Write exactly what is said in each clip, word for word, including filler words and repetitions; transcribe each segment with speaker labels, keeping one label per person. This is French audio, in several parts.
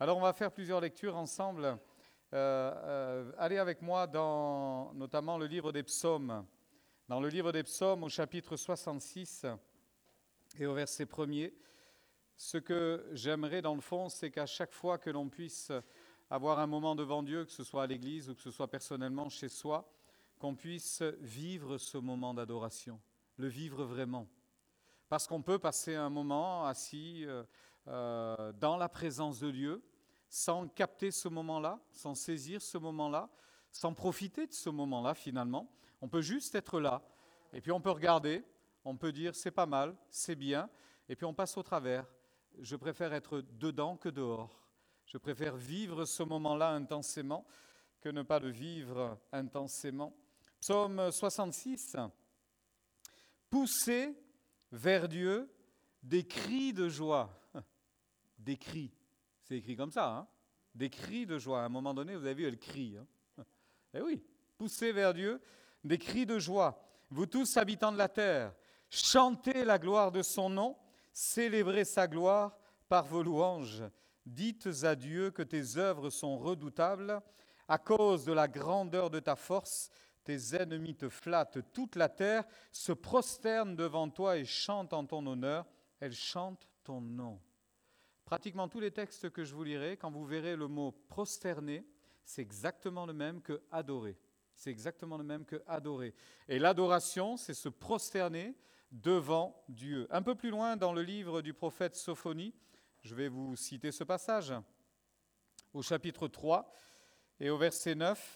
Speaker 1: Alors, on va faire plusieurs lectures ensemble. Euh, euh, allez avec moi dans notamment le livre des psaumes. Dans le livre des psaumes, au chapitre soixante-six et au verset premier, ce que j'aimerais dans le fond, c'est qu'à chaque fois que l'on puisse avoir un moment devant Dieu, que ce soit à l'église ou que ce soit personnellement chez soi, qu'on puisse vivre ce moment d'adoration, le vivre vraiment. Parce qu'on peut passer un moment assis euh, euh, dans la présence de Dieu, sans capter ce moment-là, sans saisir ce moment-là, sans profiter de ce moment-là finalement. On peut juste être là, et puis on peut regarder, on peut dire c'est pas mal, c'est bien, et puis on passe au travers. Je préfère être dedans que dehors. Je préfère vivre ce moment-là intensément que ne pas le vivre intensément. Psaume soixante-six, poussez vers Dieu des cris de joie. Des cris, c'est écrit comme ça, hein? Des cris de joie. À un moment donné, vous avez vu, elle crie. Hein? Eh oui, poussez vers Dieu des cris de joie. Vous tous, habitants de la terre, chantez la gloire de son nom, célébrez sa gloire par vos louanges. Dites à Dieu que tes œuvres sont redoutables. À cause de la grandeur de ta force, tes ennemis te flattent. Toute la terre se prosterne devant toi et chante en ton honneur. Elle chante ton nom. Pratiquement tous les textes que je vous lirai, quand vous verrez le mot prosterner, c'est exactement le même que adorer. C'est exactement le même que adorer. Et l'adoration, c'est se prosterner devant Dieu. Un peu plus loin dans le livre du prophète Sophonie, je vais vous citer ce passage, au chapitre trois et au verset neuf.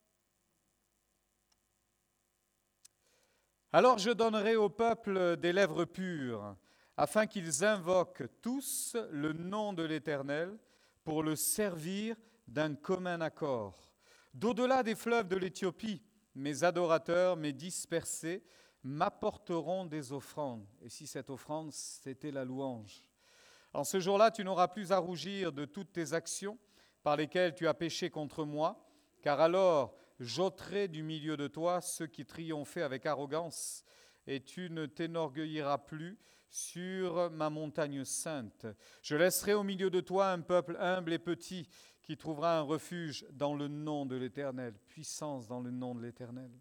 Speaker 1: Alors je donnerai au peuple des lèvres pures, afin qu'ils invoquent tous le nom de l'Éternel pour le servir d'un commun accord. D'au-delà des fleuves de l'Éthiopie, mes adorateurs, mes dispersés, m'apporteront des offrandes. Et si cette offrande, c'était la louange. En ce jour-là, tu n'auras plus à rougir de toutes tes actions par lesquelles tu as péché contre moi, car alors j'ôterai du milieu de toi ceux qui triomphaient avec arrogance, et tu ne t'énorgueilliras plus sur ma montagne sainte. Je laisserai au milieu de toi un peuple humble et petit qui trouvera un refuge dans le nom de l'Éternel. Puissance dans le nom de l'Éternel.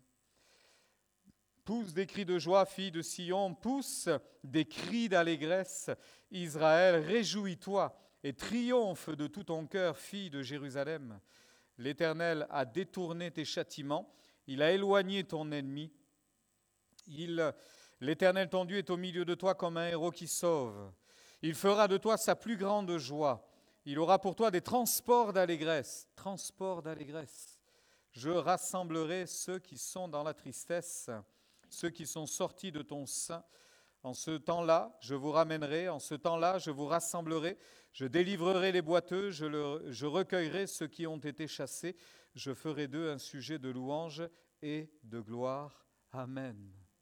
Speaker 1: Pousse des cris de joie, fille de Sion, pousse des cris d'allégresse, Israël, réjouis-toi et triomphe de tout ton cœur, fille de Jérusalem. L'Éternel a détourné tes châtiments, il a éloigné ton ennemi. Il, L'Éternel ton Dieu est au milieu de toi comme un héros qui sauve. Il fera de toi sa plus grande joie. Il aura pour toi des transports d'allégresse. Transports d'allégresse. Je rassemblerai ceux qui sont dans la tristesse, ceux qui sont sortis de ton sein. En ce temps-là, je vous ramènerai, en ce temps-là, je vous rassemblerai, je délivrerai les boiteux, je, le, je recueillerai ceux qui ont été chassés, je ferai d'eux un sujet de louange et de gloire. Amen.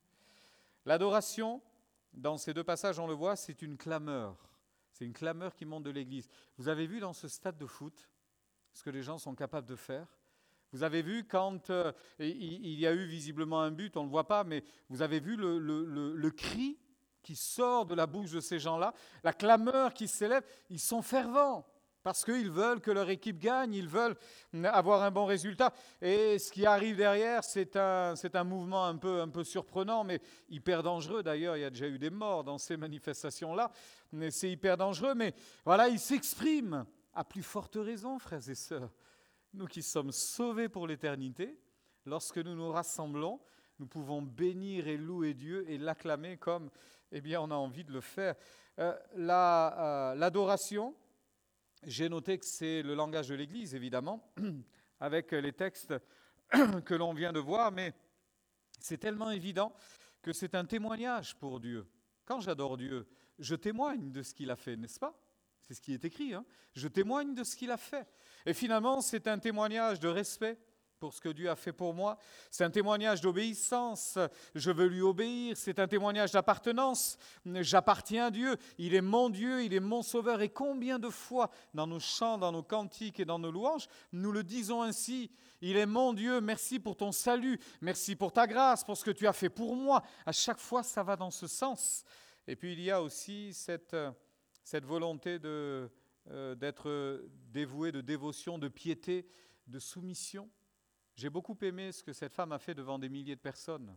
Speaker 1: L'adoration, dans ces deux passages, on le voit, c'est une clameur. C'est une clameur qui monte de l'Église. Vous avez vu dans ce stade de foot ce que les gens sont capables de faire? Vous avez vu quand euh, il y a eu visiblement un but, on ne le voit pas, mais vous avez vu le, le, le, le cri qui sort de la bouche de ces gens-là, la clameur qui s'élève, ils sont fervents. Parce qu'ils veulent que leur équipe gagne, ils veulent avoir un bon résultat. Et ce qui arrive derrière, c'est un, c'est un mouvement un peu, un peu surprenant, mais hyper dangereux. D'ailleurs, il y a déjà eu des morts dans ces manifestations-là. Mais c'est hyper dangereux, mais voilà, ils s'expriment. À plus forte raison, frères et sœurs. Nous qui sommes sauvés pour l'éternité, lorsque nous nous rassemblons, nous pouvons bénir et louer Dieu et l'acclamer comme eh bien, on a envie de le faire. Euh, la, euh, l'adoration... J'ai noté que c'est le langage de l'Église, évidemment, avec les textes que l'on vient de voir, mais c'est tellement évident que c'est un témoignage pour Dieu. Quand j'adore Dieu, je témoigne de ce qu'il a fait, n'est-ce pas? C'est ce qui est écrit, hein? Je témoigne de ce qu'il a fait. Et finalement, c'est un témoignage de respect pour ce que Dieu a fait pour moi. C'est un témoignage d'obéissance. Je veux lui obéir. C'est un témoignage d'appartenance. J'appartiens à Dieu. Il est mon Dieu, il est mon sauveur. Et combien de fois, dans nos chants, dans nos cantiques et dans nos louanges, nous le disons ainsi. Il est mon Dieu, merci pour ton salut. Merci pour ta grâce, pour ce que tu as fait pour moi. À chaque fois, ça va dans ce sens. Et puis, il y a aussi cette, cette volonté de, euh, d'être dévoué de dévotion, de piété, de soumission. J'ai beaucoup aimé ce que cette femme a fait devant des milliers de personnes.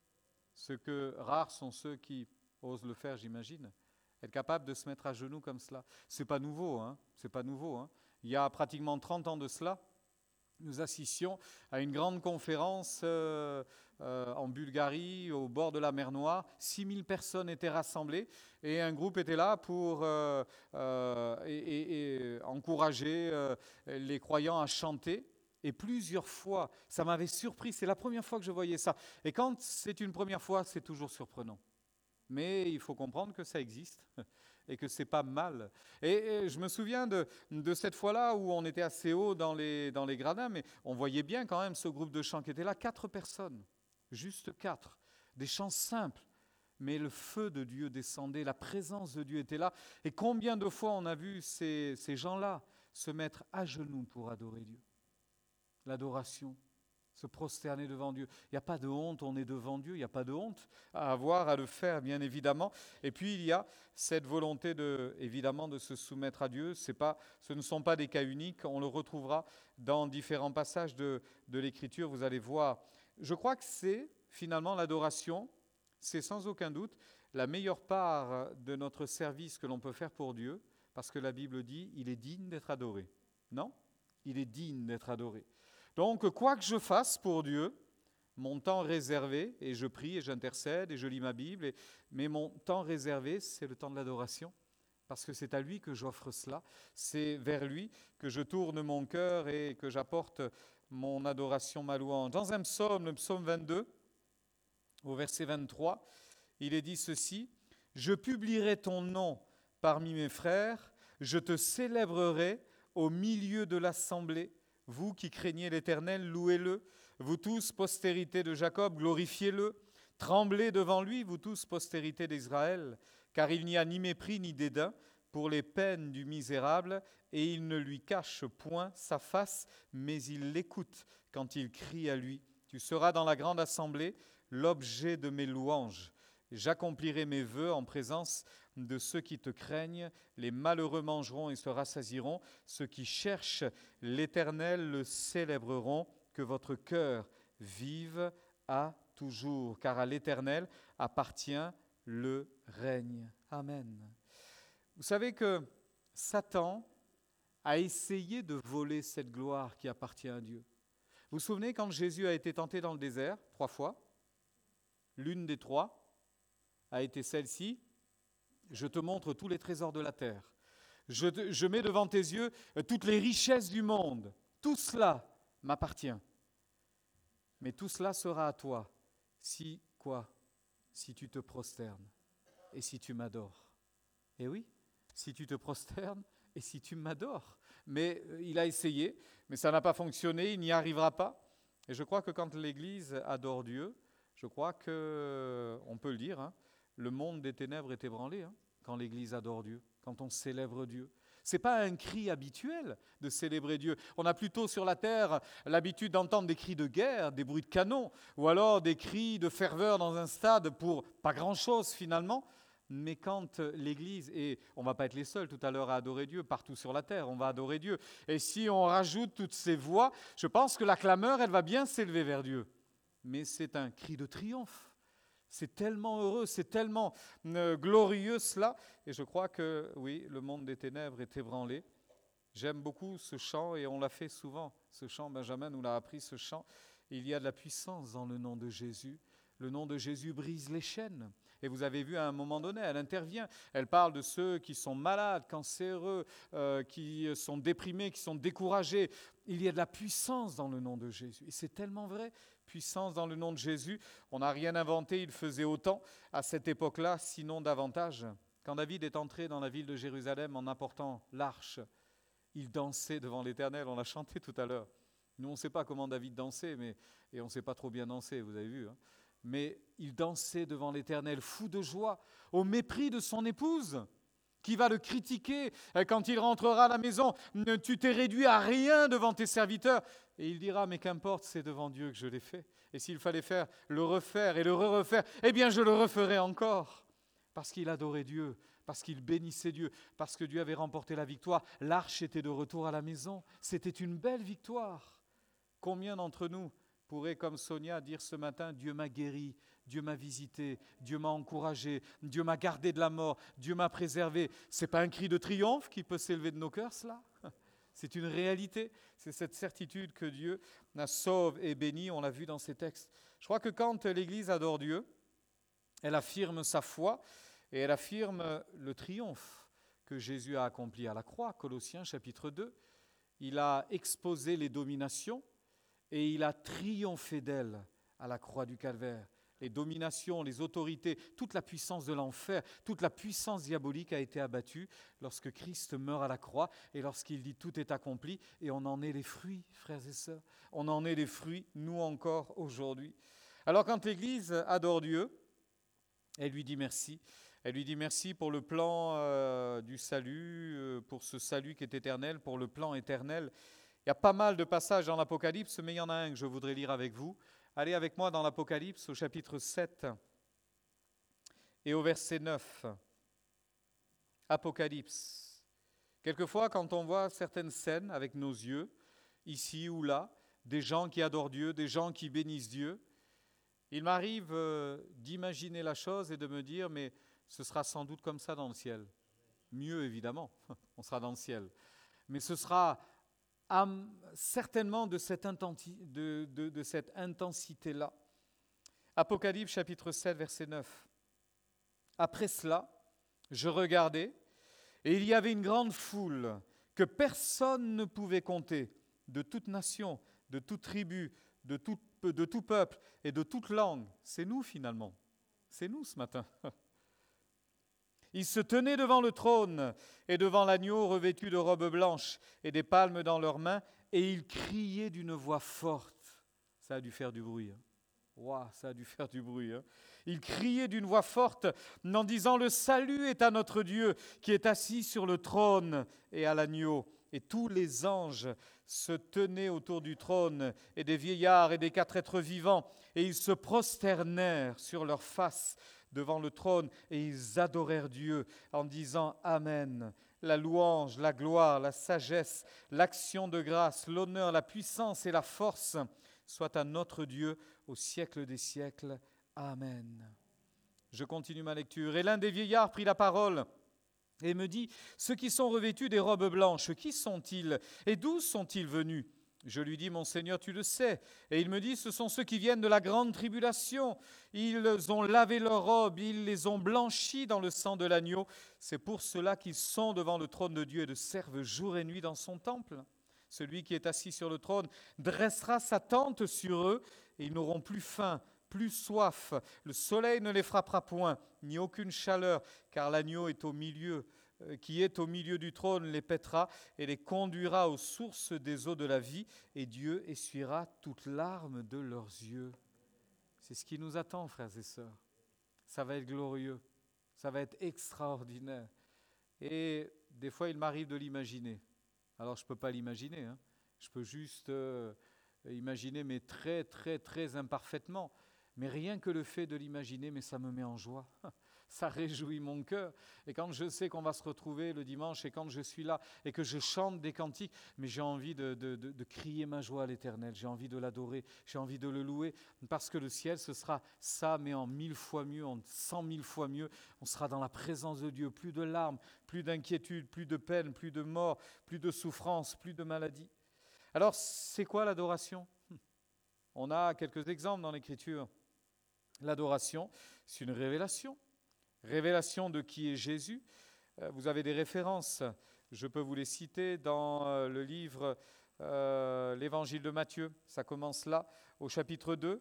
Speaker 1: Ce que rares sont ceux qui osent le faire, j'imagine. Être capable de se mettre à genoux comme cela. C'est pas nouveau, hein. C'est pas nouveau, hein. Il y a pratiquement trente ans de cela, nous assistions à une grande conférence euh, euh, en Bulgarie, au bord de la mer Noire. six mille personnes étaient rassemblées et un groupe était là pour euh, euh, et, et, et encourager euh, les croyants à chanter. Et plusieurs fois, ça m'avait surpris, c'est la première fois que je voyais ça. Et quand c'est une première fois, c'est toujours surprenant. Mais il faut comprendre que ça existe et que c'est pas mal. Et, et je me souviens de, de cette fois-là où on était assez haut dans les, dans les gradins, mais on voyait bien quand même ce groupe de chants qui était là, quatre personnes, juste quatre, des chants simples. Mais le feu de Dieu descendait, la présence de Dieu était là. Et combien de fois on a vu ces, ces gens-là se mettre à genoux pour adorer Dieu. L'adoration, se prosterner devant Dieu. Il n'y a pas de honte, on est devant Dieu, il n'y a pas de honte à avoir, à le faire, bien évidemment. Et puis il y a cette volonté, de, évidemment, de se soumettre à Dieu. C'est pas, ce ne sont pas des cas uniques, on le retrouvera dans différents passages de, de l'Écriture, vous allez voir. Je crois que c'est, finalement, l'adoration, c'est sans aucun doute la meilleure part de notre service que l'on peut faire pour Dieu, parce que la Bible dit, il est digne d'être adoré. Non ? Il est digne d'être adoré. Donc, quoi que je fasse pour Dieu, mon temps réservé, et je prie et j'intercède et je lis ma Bible, et, mais mon temps réservé, c'est le temps de l'adoration, parce que c'est à lui que j'offre cela, c'est vers lui que je tourne mon cœur et que j'apporte mon adoration, ma louange. Dans un psaume, le psaume vingt-deux, au verset vingt-trois, il est dit ceci, « Je publierai ton nom parmi mes frères, je te célébrerai au milieu de l'assemblée. Vous qui craignez l'Éternel, louez-le. Vous tous, postérité de Jacob, glorifiez-le. Tremblez devant lui, vous tous, postérité d'Israël, car il n'y a ni mépris ni dédain pour les peines du misérable, et il ne lui cache point sa face, mais il l'écoute quand il crie à lui. Tu seras dans la grande assemblée l'objet de mes louanges. J'accomplirai mes vœux en présence de ceux qui te craignent. Les malheureux mangeront et se rassasieront. Ceux qui cherchent l'Éternel le célébreront. Que votre cœur vive à toujours, car à l'Éternel appartient le règne. Amen. Vous savez que Satan a essayé de voler cette gloire qui appartient à Dieu. Vous vous souvenez quand Jésus a été tenté dans le désert, trois fois? L'une des trois a été celle-ci. Je te montre tous les trésors de la terre. Je, te, je mets devant tes yeux toutes les richesses du monde. Tout cela m'appartient. Mais tout cela sera à toi. Si quoi? Si tu te prosternes et si tu m'adores. Eh oui, si tu te prosternes et si tu m'adores. Mais euh, il a essayé, mais ça n'a pas fonctionné, il n'y arrivera pas. Et je crois que quand l'Église adore Dieu, je crois que, on peut le dire, hein, le monde des ténèbres est ébranlé hein, quand l'Église adore Dieu, quand on célèbre Dieu. Ce n'est pas un cri habituel de célébrer Dieu. On a plutôt sur la terre l'habitude d'entendre des cris de guerre, des bruits de canon, ou alors des cris de ferveur dans un stade pour pas grand-chose finalement. Mais quand l'Église, et on ne va pas être les seuls tout à l'heure à adorer Dieu, partout sur la terre, on va adorer Dieu. Et si on rajoute toutes ces voix, je pense que la clameur, elle va bien s'élever vers Dieu. Mais c'est un cri de triomphe. C'est tellement heureux, c'est tellement euh, glorieux cela. Et je crois que, oui, le monde des ténèbres est ébranlé. J'aime beaucoup ce chant et on l'a fait souvent. Ce chant, Benjamin nous l'a appris, ce chant. Il y a de la puissance dans le nom de Jésus. Le nom de Jésus brise les chaînes. Et vous avez vu à un moment donné, elle intervient. Elle parle de ceux qui sont malades, cancéreux, euh, qui sont déprimés, qui sont découragés. Il y a de la puissance dans le nom de Jésus. Et c'est tellement vrai, puissance dans le nom de Jésus. On n'a rien inventé, il faisait autant à cette époque-là, sinon davantage. Quand David est entré dans la ville de Jérusalem en apportant l'arche, il dansait devant l'Éternel. On l'a chanté tout à l'heure. Nous, on ne sait pas comment David dansait, mais, et on ne sait pas trop bien danser, vous avez vu, hein. Mais il dansait devant l'Éternel, fou de joie, au mépris de son épouse, qui va le critiquer quand il rentrera à la maison. « Tu t'es réduit à rien devant tes serviteurs. » Et il dira « Mais qu'importe, c'est devant Dieu que je l'ai fait. Et s'il fallait faire le refaire et le re-refaire, eh bien je le referai encore. » Parce qu'il adorait Dieu, parce qu'ils bénissaient Dieu, parce que Dieu avait remporté la victoire. L'arche était de retour à la maison. C'était une belle victoire. Combien d'entre nous pourraient, comme Sonia, dire ce matin, Dieu m'a guéri, Dieu m'a visité, Dieu m'a encouragé, Dieu m'a gardé de la mort, Dieu m'a préservé. Ce n'est pas un cri de triomphe qui peut s'élever de nos cœurs, cela? C'est une réalité, c'est cette certitude que Dieu sauve et bénit, on l'a vu dans ces textes. Je crois que quand l'Église adore Dieu, elle affirme sa foi et elle affirme le triomphe que Jésus a accompli à la croix. Colossiens chapitre deux, il a exposé les dominations et il a triomphé d'elles à la croix du Calvaire. Les dominations, les autorités, toute la puissance de l'enfer, toute la puissance diabolique a été abattue lorsque Christ meurt à la croix et lorsqu'il dit tout est accompli, et on en est les fruits, frères et sœurs. On en est les fruits, nous encore aujourd'hui. Alors quand l'Église adore Dieu, elle lui dit merci. Elle lui dit merci pour le plan euh, du salut, euh, pour ce salut qui est éternel, pour le plan éternel. Il y a pas mal de passages dans l'Apocalypse, mais il y en a un que je voudrais lire avec vous. Allez avec moi dans l'Apocalypse au chapitre sept et au verset neuf. Apocalypse. Quelquefois, quand on voit certaines scènes avec nos yeux, ici ou là, des gens qui adorent Dieu, des gens qui bénissent Dieu, il m'arrive euh, d'imaginer la chose et de me dire, mais ce sera sans doute comme ça dans le ciel. Mieux, évidemment, on sera dans le ciel. Mais ce sera am, certainement de cette, intenti, de, de, de cette intensité-là. Apocalypse chapitre sept, verset neuf. Après cela, je regardais, et il y avait une grande foule que personne ne pouvait compter, de toute nation, de toute tribu, de tout, de tout peuple et de toute langue. C'est nous finalement, c'est nous ce matin. Ils se tenaient devant le trône et devant l'agneau revêtu de robes blanches et des palmes dans leurs mains, et ils criaient d'une voix forte. Ça a dû faire du bruit. Hein. Wow, ça a dû faire du bruit. Hein. Ils criaient d'une voix forte en disant « Le salut est à notre Dieu qui est assis sur le trône et à l'agneau. » Et tous les anges se tenaient autour du trône, et des vieillards et des quatre êtres vivants, et ils se prosternèrent sur leurs faces devant le trône, et ils adorèrent Dieu en disant « Amen ». La louange, la gloire, la sagesse, l'action de grâce, l'honneur, la puissance et la force soient à notre Dieu au siècle des siècles. Amen. Je continue ma lecture. Et l'un des vieillards prit la parole et me dit, ceux qui sont revêtus des robes blanches, qui sont-ils et d'où sont-ils venus? Je lui dis, mon Seigneur, tu le sais. Et il me dit, ce sont ceux qui viennent de la grande tribulation. Ils ont lavé leurs robes, ils les ont blanchis dans le sang de l'agneau. C'est pour cela qu'ils sont devant le trône de Dieu et de servent jour et nuit dans son temple. Celui qui est assis sur le trône dressera sa tente sur eux et ils n'auront plus faim, plus soif. Le soleil ne les frappera point, ni aucune chaleur, car l'agneau est au milieu, euh, qui est au milieu du trône les paîtra et les conduira aux sources des eaux de la vie, et Dieu essuiera toute larme de leurs yeux. C'est ce qui nous attend, frères et sœurs. Ça va être glorieux, ça va être extraordinaire. Et des fois, il m'arrive de l'imaginer. Alors, je ne peux pas l'imaginer, hein. Je peux juste euh, imaginer, mais très, très, très imparfaitement. Mais rien que le fait de l'imaginer, mais ça me met en joie. Ça réjouit mon cœur. Et quand je sais qu'on va se retrouver le dimanche, et quand je suis là, et que je chante des cantiques, mais j'ai envie de, de, de, de crier ma joie à l'Éternel, j'ai envie de l'adorer, j'ai envie de le louer, parce que le ciel, ce sera ça, mais en mille fois mieux, en cent mille fois mieux. On sera dans la présence de Dieu, plus de larmes, plus d'inquiétude, plus de peine, plus de mort, plus de souffrance, plus de maladie. Alors, c'est quoi l'adoration? On a quelques exemples dans l'Écriture. L'adoration, c'est une révélation. Révélation de qui est Jésus. Vous avez des références, je peux vous les citer dans le livre, euh, l'Évangile de Matthieu. Ça commence là, au chapitre deux.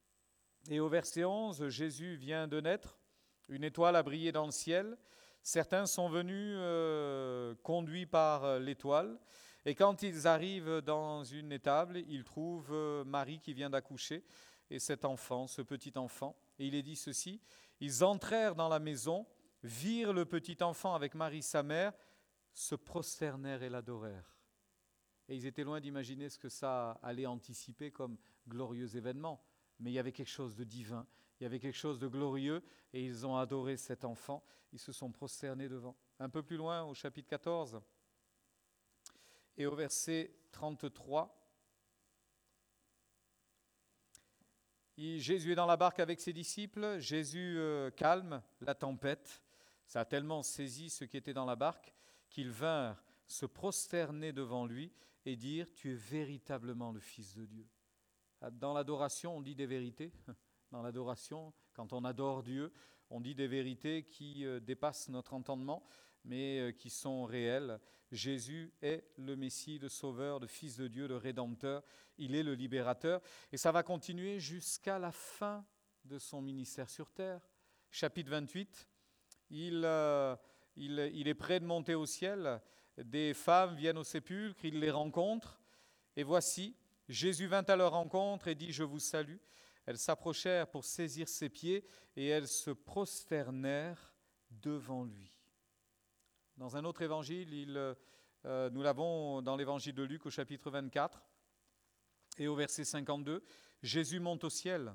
Speaker 1: Et au verset onze, Jésus vient de naître. Une étoile a brillé dans le ciel. Certains sont venus euh, conduits par l'étoile. Et quand ils arrivent dans une étable, ils trouvent Marie qui vient d'accoucher. Et cet enfant, ce petit enfant, et il est dit ceci, ils entrèrent dans la maison, virent le petit enfant avec Marie sa mère, se prosternèrent et l'adorèrent. Et ils étaient loin d'imaginer ce que ça allait anticiper comme glorieux événement. mais il y avait quelque chose de divin, il y avait quelque chose de glorieux, et ils ont adoré cet enfant, ils se sont prosternés devant. Un peu plus loin, au chapitre quatorze, et au verset trente-trois, il, Jésus est dans la barque avec ses disciples, Jésus euh, calme la tempête, ça a tellement saisi ceux qui étaient dans la barque, qu'ils vinrent se prosterner devant lui et dire « Tu es véritablement le Fils de Dieu ». Dans l'adoration, on dit des vérités. Dans l'adoration, quand on adore Dieu, on dit des vérités qui euh, dépassent notre entendement, mais euh, qui sont réelles. Jésus est le Messie, le Sauveur, le Fils de Dieu, le Rédempteur. Il est le Libérateur. Et ça va continuer jusqu'à la fin de son ministère sur terre. Chapitre vingt-huit, il, euh, il, il est prêt de monter au ciel. Des femmes viennent au sépulcre, il les rencontre. Et voici, Jésus vint à leur rencontre et dit « Je vous salue ». Elles s'approchèrent pour saisir ses pieds et elles se prosternèrent devant lui. Dans un autre évangile, il, euh, nous l'avons dans l'évangile de Luc au chapitre vingt-quatre et au verset cinquante-deux, Jésus monte au ciel.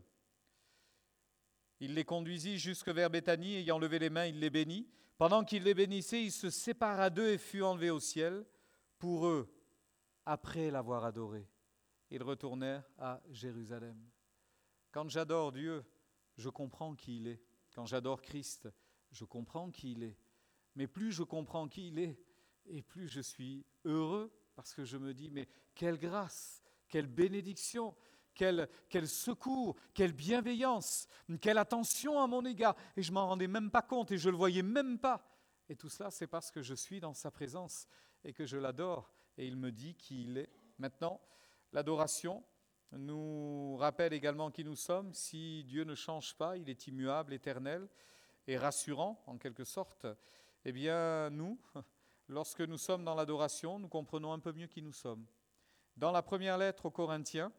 Speaker 1: Il les conduisit jusque vers Béthanie, ayant levé les mains, il les bénit. Pendant qu'il les bénissait, il se sépara d'eux et fut enlevé au ciel. Pour eux, après l'avoir adoré, ils retournèrent à Jérusalem. Quand j'adore Dieu, je comprends qui il est. Quand j'adore Christ, je comprends qui il est. Mais plus je comprends qui il est, et plus je suis heureux, parce que je me dis, mais quelle grâce, quelle bénédiction, quel, quel secours, quelle bienveillance, quelle attention à mon égard. Et je ne m'en rendais même pas compte, et je ne le voyais même pas. Et tout cela, c'est parce que je suis dans sa présence, et que je l'adore, et il me dit qui il est. Maintenant, l'adoration nous rappelle également qui nous sommes. Si Dieu ne change pas, il est immuable, éternel et rassurant en quelque sorte. Eh bien, nous, lorsque nous sommes dans l'adoration, nous comprenons un peu mieux qui nous sommes. Dans la première lettre aux Corinthiens,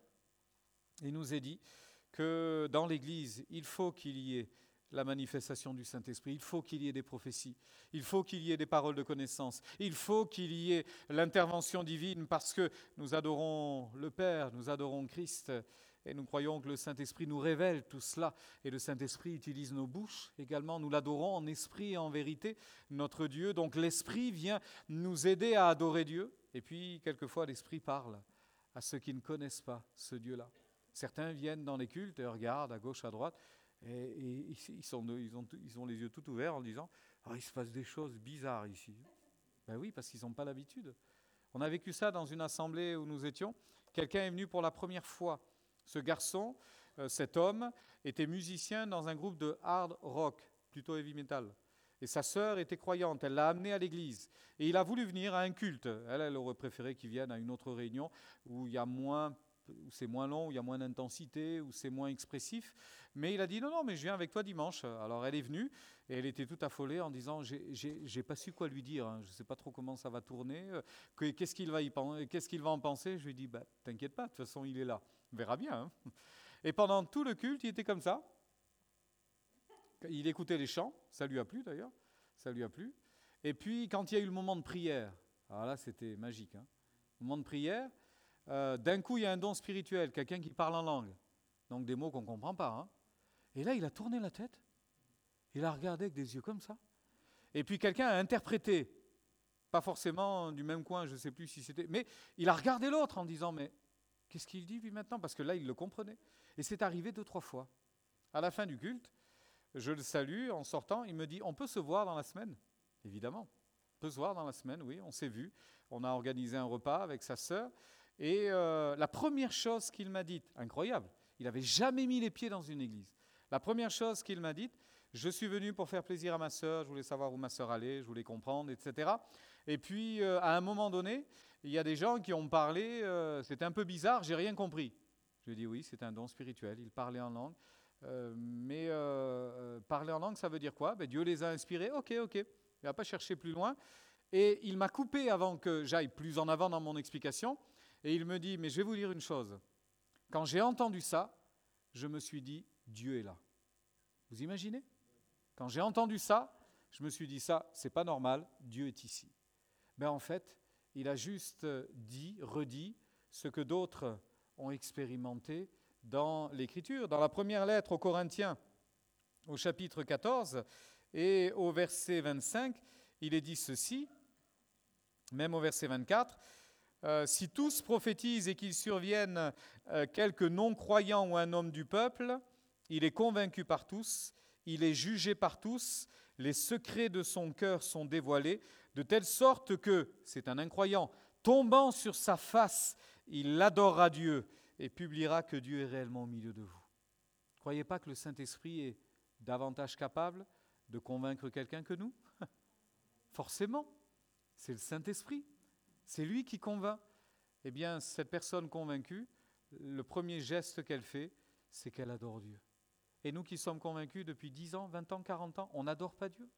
Speaker 1: il nous est dit que dans l'Église, il faut qu'il y ait la manifestation du Saint-Esprit, il faut qu'il y ait des prophéties, il faut qu'il y ait des paroles de connaissance, il faut qu'il y ait l'intervention divine parce que nous adorons le Père, nous adorons Christ et nous croyons que le Saint-Esprit nous révèle tout cela et le Saint-Esprit utilise nos bouches également, nous l'adorons en esprit et en vérité, notre Dieu, donc l'Esprit vient nous aider à adorer Dieu et puis quelquefois l'Esprit parle à ceux qui ne connaissent pas ce Dieu-là. Certains viennent dans les cultes et regardent à gauche, à droite, et, et ils, sont, ils, ont, ils ont les yeux tout ouverts en disant oh, « il se passe des choses bizarres ici ». Ben oui, parce qu'ils n'ont pas l'habitude. On a vécu ça dans une assemblée où nous étions. Quelqu'un est venu pour la première fois. Ce garçon, euh, cet homme, était musicien dans un groupe de hard rock, plutôt heavy metal. Et sa sœur était croyante, elle l'a amené à l'église. Et il a voulu venir à un culte. Elle, elle aurait préféré qu'il vienne à une autre réunion où il y a moins... où c'est moins long, où il y a moins d'intensité, où c'est moins expressif. Mais il a dit, non, non, mais je viens avec toi dimanche. Alors elle est venue, et elle était toute affolée en disant, j'ai, j'ai, j'ai pas su quoi lui dire, hein. Je ne sais pas trop comment ça va tourner, que, qu'est-ce, qu'il va y, qu'est-ce qu'il va en penser. Je lui ai dit, bah, t'inquiète pas, de toute façon, il est là. On verra bien. Hein. Et pendant tout le culte, il était comme ça. Il écoutait les chants, ça lui a plu d'ailleurs, ça lui a plu. Et puis, quand il y a eu le moment de prière, alors là, c'était magique, hein. Le moment de prière, Euh, d'un coup, il y a un don spirituel, quelqu'un qui parle en langue, donc des mots qu'on ne comprend pas. Hein. Et là, il a tourné la tête, il a regardé avec des yeux comme ça, et puis quelqu'un a interprété, pas forcément du même coin, je ne sais plus si c'était, mais il a regardé l'autre en disant, mais qu'est-ce qu'il dit lui maintenant? Parce que là, il le comprenait. Et c'est arrivé deux, trois fois. À la fin du culte, je le salue en sortant, il me dit, on peut se voir dans la semaine? Évidemment, on peut se voir dans la semaine, oui, on s'est vu, on a organisé un repas avec sa sœur. Et euh, la première chose qu'il m'a dite, incroyable, il n'avait jamais mis les pieds dans une église. La première chose qu'il m'a dite, je suis venu pour faire plaisir à ma sœur, je voulais savoir où ma sœur allait, je voulais comprendre, et cetera. Et puis, euh, à un moment donné, il y a des gens qui ont parlé, euh, c'était un peu bizarre, j'ai rien compris. Je lui ai dit oui, c'est un don spirituel, il parlait en langue. Euh, mais euh, euh, parler en langue, ça veut dire quoi? Ben, Dieu les a inspirés, ok, ok. Il n'a pas cherché plus loin. Et il m'a coupé avant que j'aille plus en avant dans mon explication. Et il me dit, mais je vais vous dire une chose. Quand j'ai entendu ça, je me suis dit, Dieu est là. Vous imaginez? Quand j'ai entendu ça, je me suis dit, ça, c'est pas normal, Dieu est ici. Mais en fait, il a juste dit, redit, ce que d'autres ont expérimenté, dans l'Écriture. Dans la première lettre aux Corinthiens, au chapitre quatorze et au verset vingt-cinq, il est dit ceci, même au verset vingt-quatre, euh, « Si tous prophétisent et qu'il survienne euh, quelque non-croyant ou un homme du peuple, il est convaincu par tous, il est jugé par tous, les secrets de son cœur sont dévoilés, de telle sorte que, c'est un incroyant, tombant sur sa face, il adorera Dieu et publiera que Dieu est réellement au milieu de vous. » Ne croyez pas que le Saint-Esprit est davantage capable de convaincre quelqu'un que nous? Forcément, c'est le Saint-Esprit. C'est lui qui convainc. Eh bien, cette personne convaincue, le premier geste qu'elle fait, c'est qu'elle adore Dieu. Et nous qui sommes convaincus depuis dix ans, vingt ans, quarante ans, on n'adore pas Dieu.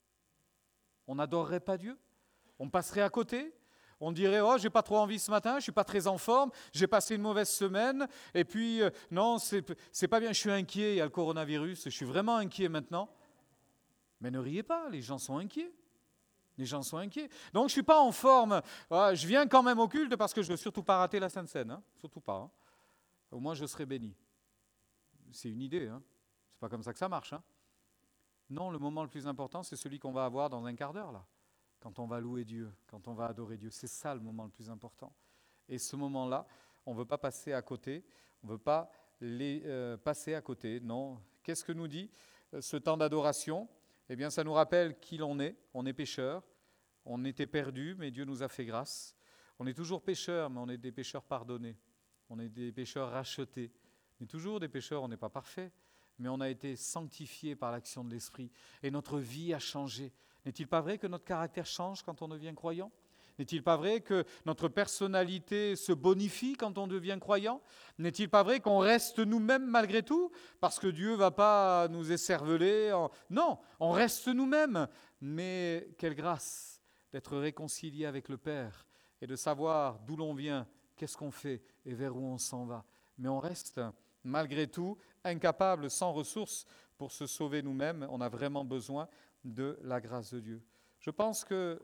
Speaker 1: On n'adorerait pas Dieu. On passerait à côté. On dirait, oh, j'ai pas trop envie ce matin, je suis pas très en forme, j'ai passé une mauvaise semaine, et puis, euh, non, c'est, c'est pas bien, je suis inquiet, il y a le coronavirus, je suis vraiment inquiet maintenant. Mais ne riez pas, les gens sont inquiets. Les gens sont inquiets. Donc, je ne suis pas en forme. Ah, je viens quand même au culte parce que je ne veux surtout pas rater la Sainte Seine. Hein. Surtout pas. Hein. Au moins, je serai béni. C'est une idée. Hein. Ce n'est pas comme ça que ça marche. Hein. Non, le moment le plus important, c'est celui qu'on va avoir dans un quart d'heure, là. Quand on va louer Dieu, quand on va adorer Dieu. C'est ça le moment le plus important. Et ce moment-là, on ne veut pas passer à côté. On ne veut pas les, euh, passer à côté. Non. Qu'est-ce que nous dit euh, ce temps d'adoration ? Eh bien, ça nous rappelle qui l'on est. On est pécheurs. On était perdus, mais Dieu nous a fait grâce. On est toujours pécheurs, mais on est des pécheurs pardonnés. On est des pécheurs rachetés. On est toujours des pécheurs, on n'est pas parfaits, mais on a été sanctifiés par l'action de l'Esprit. Et notre vie a changé. N'est-il pas vrai que notre caractère change quand on devient croyant ? N'est-il pas vrai que notre personnalité se bonifie quand on devient croyant ? N'est-il pas vrai qu'on reste nous-mêmes malgré tout ? Parce que Dieu ne va pas nous écerveler. En... Non, on reste nous-mêmes. Mais quelle grâce d'être réconcilié avec le Père et de savoir d'où l'on vient, qu'est-ce qu'on fait et vers où on s'en va. Mais on reste malgré tout incapable, sans ressources pour se sauver nous-mêmes. On a vraiment besoin de la grâce de Dieu. Je pense que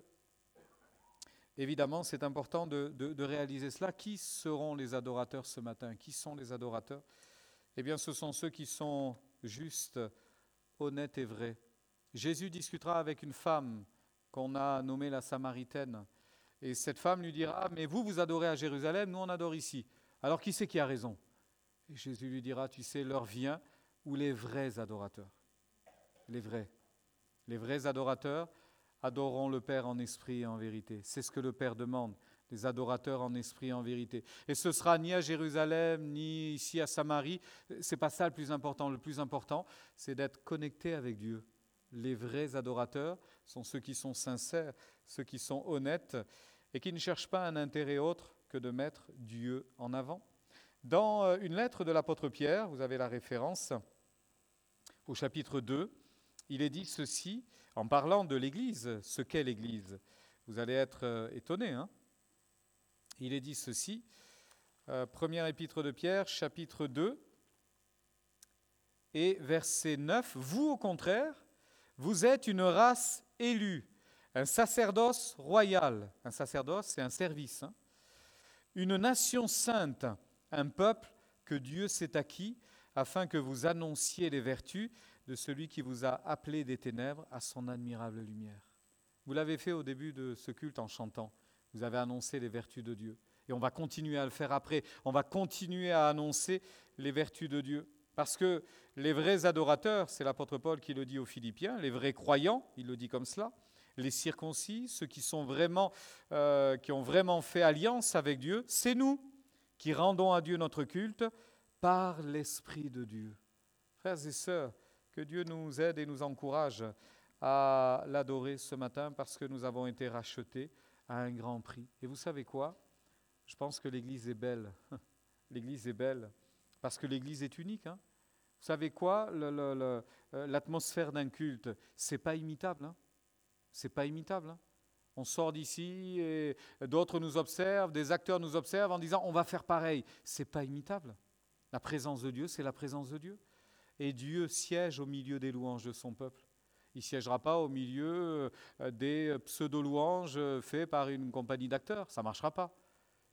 Speaker 1: évidemment, c'est important de, de, de réaliser cela. Qui seront les adorateurs ce matin ? Qui sont les adorateurs ? Eh bien, ce sont ceux qui sont justes, honnêtes et vrais. Jésus discutera avec une femme qu'on a nommée la Samaritaine. Et cette femme lui dira, mais vous, vous adorez à Jérusalem, nous on adore ici. Alors qui c'est qui a raison ? Et Jésus lui dira, tu sais, l'heure vient où les vrais adorateurs, les vrais, les vrais adorateurs, adorons le Père en esprit et en vérité. C'est ce que le Père demande, des adorateurs en esprit et en vérité. Et ce sera ni à Jérusalem, ni ici à Samarie. Ce n'est pas ça le plus important. Le plus important, c'est d'être connecté avec Dieu. Les vrais adorateurs sont ceux qui sont sincères, ceux qui sont honnêtes et qui ne cherchent pas un intérêt autre que de mettre Dieu en avant. Dans une lettre de l'apôtre Pierre, vous avez la référence, au chapitre deux, il est dit ceci, en parlant de l'Église, ce qu'est l'Église. Vous allez être euh, étonnés. Hein ? Il est dit ceci, euh, première épître de Pierre, chapitre deux, et verset neuf. « Vous, au contraire, vous êtes une race élue, un sacerdoce royal. » Un sacerdoce, c'est un service. Hein ? « Une nation sainte, un peuple que Dieu s'est acquis, afin que vous annonciez les vertus de celui qui vous a appelé des ténèbres à son admirable lumière. » Vous l'avez fait au début de ce culte en chantant. Vous avez annoncé les vertus de Dieu. Et on va continuer à le faire après. On va continuer à annoncer les vertus de Dieu. Parce que les vrais adorateurs, c'est l'apôtre Paul qui le dit aux Philippiens, les vrais croyants, il le dit comme cela, les circoncis, ceux qui, sont vraiment, euh, qui ont vraiment fait alliance avec Dieu, c'est nous qui rendons à Dieu notre culte par l'Esprit de Dieu. Frères et sœurs, que Dieu nous aide et nous encourage à l'adorer ce matin parce que nous avons été rachetés à un grand prix. Et vous savez quoi ? Je pense que l'Église est belle. L'Église est belle parce que l'Église est unique. Hein ? Vous savez quoi ? le, le, le, L'atmosphère d'un culte, c'est pas imitable. Hein ? C'est pas imitable. Hein ? On sort d'ici et d'autres nous observent, des acteurs nous observent en disant on va faire pareil. C'est pas imitable. La présence de Dieu, c'est la présence de Dieu. Et Dieu siège au milieu des louanges de son peuple. Il ne siégera pas au milieu des pseudo-louanges faites par une compagnie d'acteurs. Ça ne marchera pas.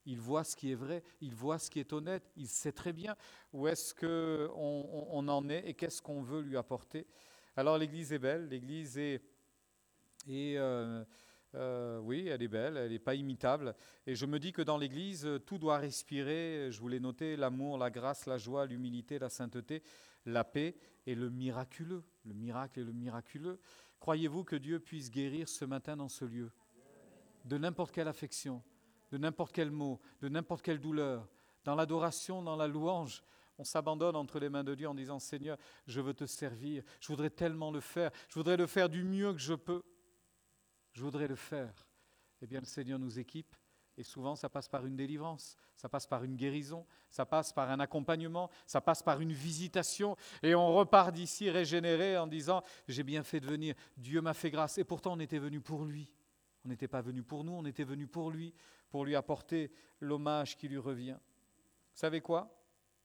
Speaker 1: Il voit ce qui est vrai, il voit ce qui est honnête, il sait très bien où est-ce qu'on on, on en est et qu'est-ce qu'on veut lui apporter. Alors l'Église est belle, l'Église est, est euh, euh, oui, elle est belle, elle n'est pas imitable. Et je me dis que dans l'Église, tout doit respirer, je vous l'ai noté, l'amour, la grâce, la joie, l'humilité, la sainteté, la paix et le miraculeux, le miracle et le miraculeux. Croyez-vous que Dieu puisse guérir ce matin dans ce lieu de n'importe quelle affection, de n'importe quel mot, de n'importe quelle douleur, dans l'adoration, dans la louange, on s'abandonne entre les mains de Dieu en disant « Seigneur, je veux te servir, je voudrais tellement le faire, je voudrais le faire du mieux que je peux, je voudrais le faire. » Eh bien, le Seigneur nous équipe et souvent ça passe par une délivrance, ça passe par une guérison, ça passe par un accompagnement, ça passe par une visitation et on repart d'ici régénéré en disant « J'ai bien fait de venir, Dieu m'a fait grâce. » Et pourtant on était venu pour lui. On n'était pas venu pour nous, on était venu pour lui, pour lui apporter l'hommage qui lui revient. Vous savez quoi ?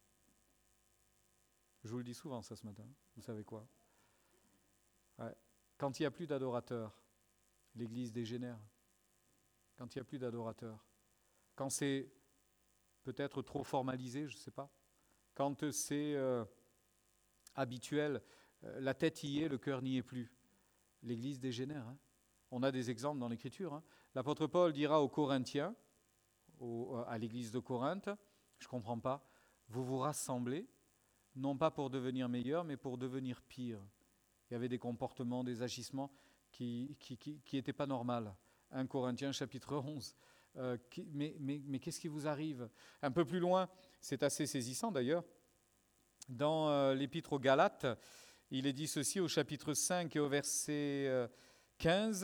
Speaker 1: Je vous le dis souvent ça ce matin. Vous savez quoi ? Ouais. Quand il n'y a plus d'adorateurs, l'Église dégénère. Quand il n'y a plus d'adorateurs. Quand c'est peut-être trop formalisé, je ne sais pas. Quand c'est euh, habituel, euh, la tête y est, le cœur n'y est plus. L'Église dégénère, hein. On a des exemples dans l'Écriture. Hein. L'apôtre Paul dira aux Corinthiens, au, à l'église de Corinthe, je ne comprends pas, vous vous rassemblez, non pas pour devenir meilleur, mais pour devenir pire. Il y avait des comportements, des agissements qui qui, qui, qui étaient pas normaux. un Corinthiens chapitre onze. Euh, qui, mais, mais, mais qu'est-ce qui vous arrive ? Un peu plus loin, c'est assez saisissant d'ailleurs, dans euh, l'épître aux Galates, il est dit ceci au chapitre cinq et au verset euh, quinze,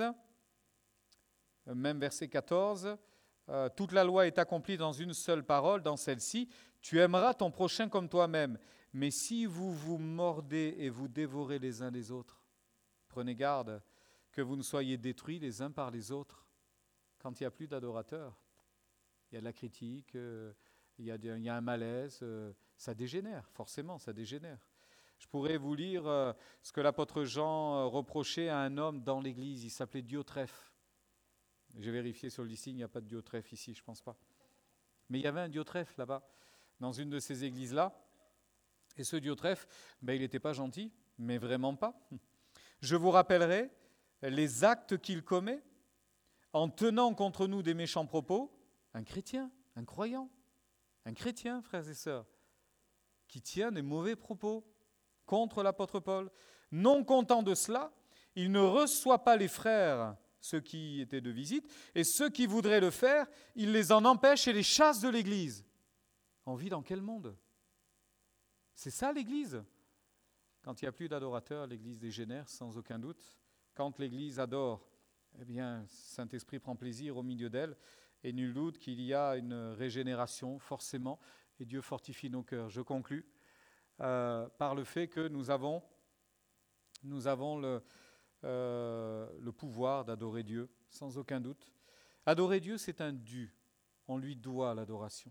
Speaker 1: même verset quatorze, euh, toute la loi est accomplie dans une seule parole, dans celle-ci, tu aimeras ton prochain comme toi-même. Mais si vous vous mordez et vous dévorez les uns les autres, prenez garde que vous ne soyez détruits les uns par les autres. Quand il n'y a plus d'adorateurs, il y a de la critique, euh, il, y a de, il y a un malaise, euh, ça dégénère, forcément, ça dégénère. Je pourrais vous lire euh, ce que l'apôtre Jean euh, reprochait à un homme dans l'église. Il s'appelait Diotrephe. J'ai vérifié sur le listing, il n'y a pas de Diotrephe ici, je ne pense pas. Mais il y avait un Diotrephe là-bas, dans une de ces églises-là. Et ce Diotrephe, ben, il n'était pas gentil, mais vraiment pas. Je vous rappellerai les actes qu'il commet en tenant contre nous des méchants propos. Un chrétien, un croyant, un chrétien, frères et sœurs, qui tient des mauvais propos contre l'apôtre Paul. Non content de cela, il ne reçoit pas les frères, ceux qui étaient de visite, et ceux qui voudraient le faire, il les en empêche et les chasse de l'église. On vit dans quel monde ? C'est ça l'église. Quand il n'y a plus d'adorateurs, l'église dégénère sans aucun doute. Quand l'église adore, eh bien, Saint-Esprit prend plaisir au milieu d'elle, et nul doute qu'il y a une régénération forcément, et Dieu fortifie nos cœurs. Je conclus. Euh, par le fait que nous avons, nous avons le, euh, le pouvoir d'adorer Dieu, sans aucun doute. Adorer Dieu, c'est un dû. On lui doit l'adoration.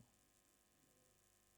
Speaker 1: Non ?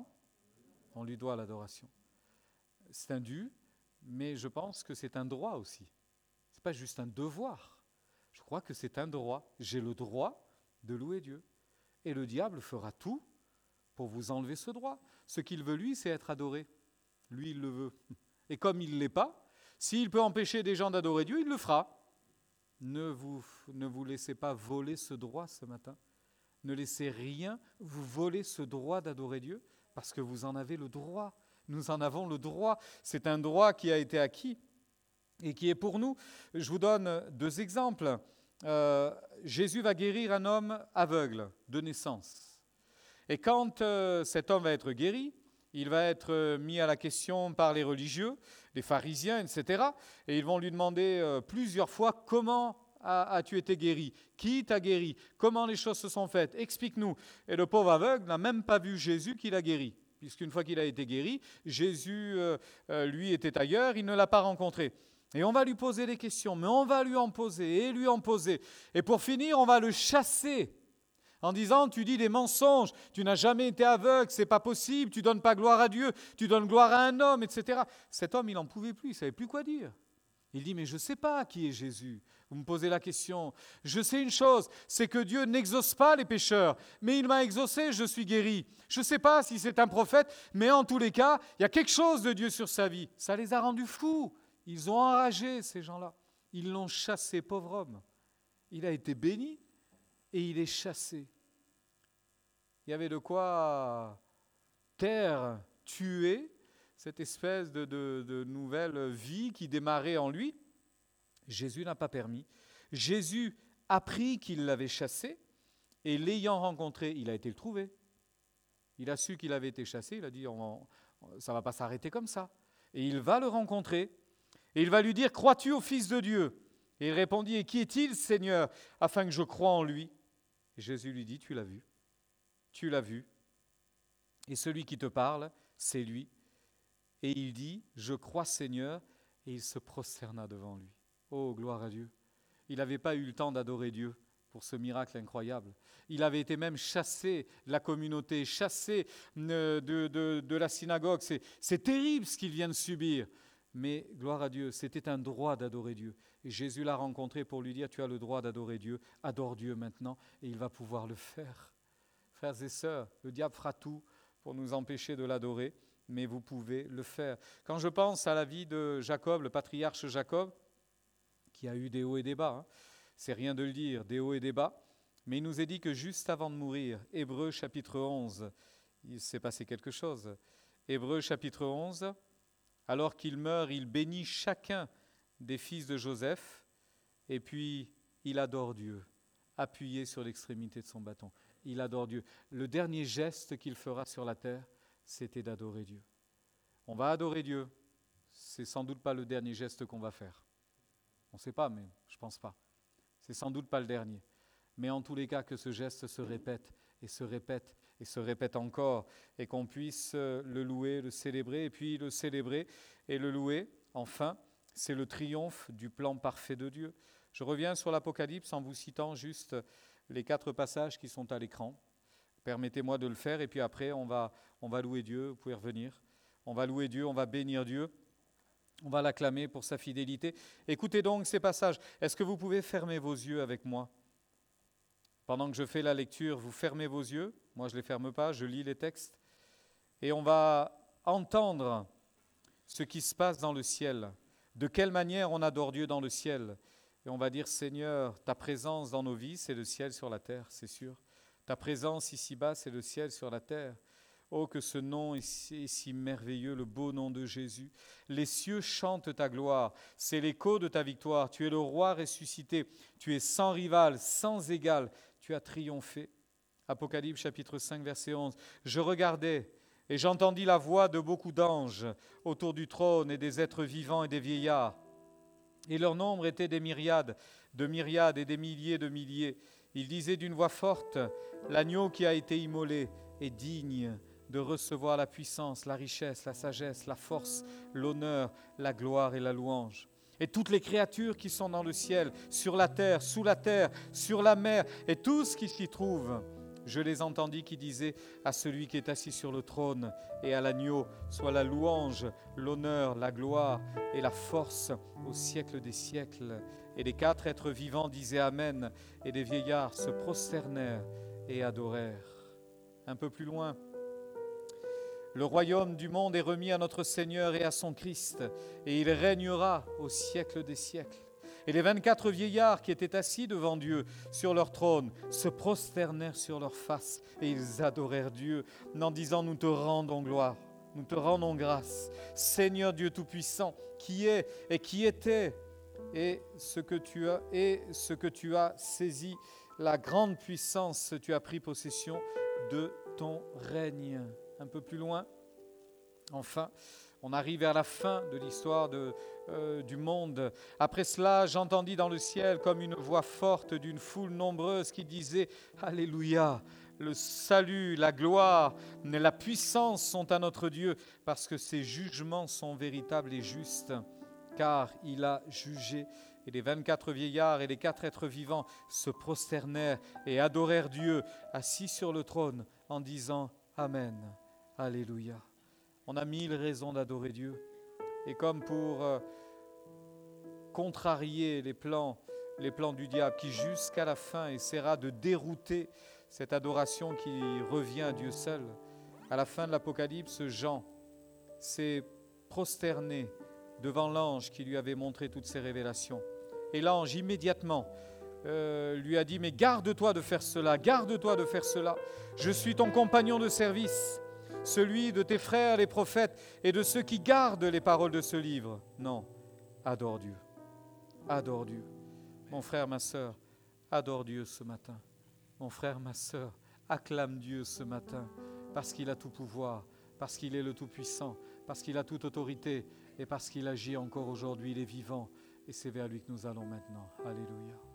Speaker 1: On lui doit l'adoration. C'est un dû, mais je pense que c'est un droit aussi. Ce n'est pas juste un devoir. Je crois que c'est un droit. J'ai le droit de louer Dieu. Et le diable fera tout pour vous enlever ce droit. Ce qu'il veut, lui, c'est être adoré. Lui, il le veut. Et comme il ne l'est pas, s'il peut empêcher des gens d'adorer Dieu, il le fera. Ne vous, ne vous laissez pas voler ce droit ce matin. Ne laissez rien vous voler ce droit d'adorer Dieu, parce que vous en avez le droit. Nous en avons le droit. C'est un droit qui a été acquis et qui est pour nous. Je vous donne deux exemples. Euh, Jésus va guérir un homme aveugle de naissance. Et quand euh, cet homme va être guéri, il va être mis à la question par les religieux, les pharisiens, et cetera. Et ils vont lui demander euh, plusieurs fois « Comment a, as-tu été guéri ? Qui t'a guéri ? Comment les choses se sont faites ? Explique-nous. » Et le pauvre aveugle n'a même pas vu Jésus qui l'a guéri. Puisqu'une fois qu'il a été guéri, Jésus, euh, euh, lui, était ailleurs, il ne l'a pas rencontré. Et on va lui poser des questions, mais on va lui en poser et lui en poser. Et pour finir, on va le chasser. En disant, tu dis des mensonges, tu n'as jamais été aveugle, c'est pas possible, tu donnes pas gloire à Dieu, tu donnes gloire à un homme, et cetera. Cet homme, il n'en pouvait plus, il savait plus quoi dire. Il dit, mais je ne sais pas qui est Jésus. Vous me posez la question. Je sais une chose, c'est que Dieu n'exauce pas les pécheurs, mais il m'a exaucé, je suis guéri. Je ne sais pas si c'est un prophète, mais en tous les cas, il y a quelque chose de Dieu sur sa vie. Ça les a rendus fous. Ils ont enragé ces gens-là. Ils l'ont chassé, pauvre homme. Il a été béni et il est chassé. Il y avait de quoi taire, tuer cette espèce de, de, de nouvelle vie qui démarrait en lui. Jésus n'a pas permis. Jésus a appris qu'il l'avait chassé et l'ayant rencontré, il a été le trouver. Il a su qu'il avait été chassé, il a dit on, on, ça ne va pas s'arrêter comme ça. Et il va le rencontrer et il va lui dire, crois-tu au Fils de Dieu ? Et il répondit, et qui est-il, Seigneur, afin que je croie en lui ? Et Jésus lui dit, tu l'as vu, tu l'as vu. Et celui qui te parle, c'est lui. Et il dit, je crois Seigneur, et il se prosterna devant lui. Oh, gloire à Dieu. Il n'avait pas eu le temps d'adorer Dieu pour ce miracle incroyable. Il avait été même chassé de la communauté, chassé de, de, de, de la synagogue. C'est, c'est terrible ce qu'il vient de subir. Mais gloire à Dieu, c'était un droit d'adorer Dieu. Et Jésus l'a rencontré pour lui dire, tu as le droit d'adorer Dieu, adore Dieu maintenant, et il va pouvoir le faire. Frères et sœurs, le diable fera tout pour nous empêcher de l'adorer, mais vous pouvez le faire. Quand je pense à la vie de Jacob, le patriarche Jacob, qui a eu des hauts et des bas, hein, c'est rien de le dire, des hauts et des bas, mais il nous est dit que juste avant de mourir, Hébreux chapitre onze, il s'est passé quelque chose. Hébreux chapitre onze, alors qu'il meurt, il bénit chacun des fils de Joseph, et puis il adore Dieu, appuyé sur l'extrémité de son bâton. Il adore Dieu. Le dernier geste qu'il fera sur la terre, c'était d'adorer Dieu. On va adorer Dieu. C'est sans doute pas le dernier geste qu'on va faire. On ne sait pas, mais je ne pense pas. C'est sans doute pas le dernier. Mais en tous les cas, que ce geste se répète et se répète et se répète encore, et qu'on puisse le louer, le célébrer, et puis le célébrer et le louer. Enfin, c'est le triomphe du plan parfait de Dieu. Je reviens sur l'Apocalypse en vous citant juste les quatre passages qui sont à l'écran. Permettez-moi de le faire, et puis après, on va, on va louer Dieu. Vous pouvez revenir. On va louer Dieu, on va bénir Dieu. On va l'acclamer pour sa fidélité. Écoutez donc ces passages. Est-ce que vous pouvez fermer vos yeux avec moi ? Pendant que je fais la lecture, vous fermez vos yeux. Moi, je ne les ferme pas, je lis les textes. Et on va entendre ce qui se passe dans le ciel. De quelle manière on adore Dieu dans le ciel. Et on va dire, Seigneur, ta présence dans nos vies, c'est le ciel sur la terre, c'est sûr. Ta présence ici-bas, c'est le ciel sur la terre. Oh, que ce nom est si, est si merveilleux, le beau nom de Jésus. Les cieux chantent ta gloire, c'est l'écho de ta victoire. Tu es le roi ressuscité, tu es sans rival, sans égal, tu as triomphé. Apocalypse chapitre cinq, verset onze. Je regardais et j'entendis la voix de beaucoup d'anges autour du trône et des êtres vivants et des vieillards. Et leur nombre était des myriades, de myriades et des milliers de milliers. Ils disaient d'une voix forte, l'agneau qui a été immolé est digne de recevoir la puissance, la richesse, la sagesse, la force, l'honneur, la gloire et la louange. Et toutes les créatures qui sont dans le ciel, sur la terre, sous la terre, sur la mer, et tout ce qui s'y trouve, je les entendis qui disaient à celui qui est assis sur le trône et à l'agneau, soit la louange, l'honneur, la gloire et la force au siècle des siècles. Et les quatre êtres vivants disaient Amen, et les vieillards se prosternèrent et adorèrent. Un peu plus loin, le royaume du monde est remis à notre Seigneur et à son Christ, et il régnera au siècle des siècles. Et les vingt-quatre vieillards qui étaient assis devant Dieu sur leur trône se prosternèrent sur leur face, et ils adorèrent Dieu en disant, nous te rendons gloire, nous te rendons grâce, Seigneur Dieu Tout-Puissant, qui est et qui était, et ce que tu as, et ce que tu as saisi, la grande puissance, tu as pris possession de ton règne. Un peu plus loin, enfin, on arrive à la fin de l'histoire de, euh, du monde. Après cela, j'entendis dans le ciel comme une voix forte d'une foule nombreuse qui disait « Alléluia !» Le salut, la gloire, la puissance sont à notre Dieu parce que ses jugements sont véritables et justes, car il a jugé. Et les vingt-quatre vieillards et les quatre êtres vivants se prosternèrent et adorèrent Dieu assis sur le trône en disant « Amen ». Alléluia. On a mille raisons d'adorer Dieu. Et comme pour euh, contrarier les plans, les plans du diable, qui jusqu'à la fin essaiera de dérouter cette adoration qui revient à Dieu seul. À la fin de l'Apocalypse, Jean s'est prosterné devant l'ange qui lui avait montré toutes ces révélations. Et l'ange, immédiatement, euh, lui a dit « Mais garde-toi de faire cela, garde-toi de faire cela. Je suis ton compagnon de service, celui de tes frères les prophètes et de ceux qui gardent les paroles de ce livre. Non, adore Dieu, adore Dieu. » Mon frère, ma sœur, adore Dieu ce matin. Mon frère, ma sœur, acclame Dieu ce matin parce qu'il a tout pouvoir, parce qu'il est le Tout-Puissant, parce qu'il a toute autorité et parce qu'il agit encore aujourd'hui, il est vivant. Et c'est vers lui que nous allons maintenant. Alléluia.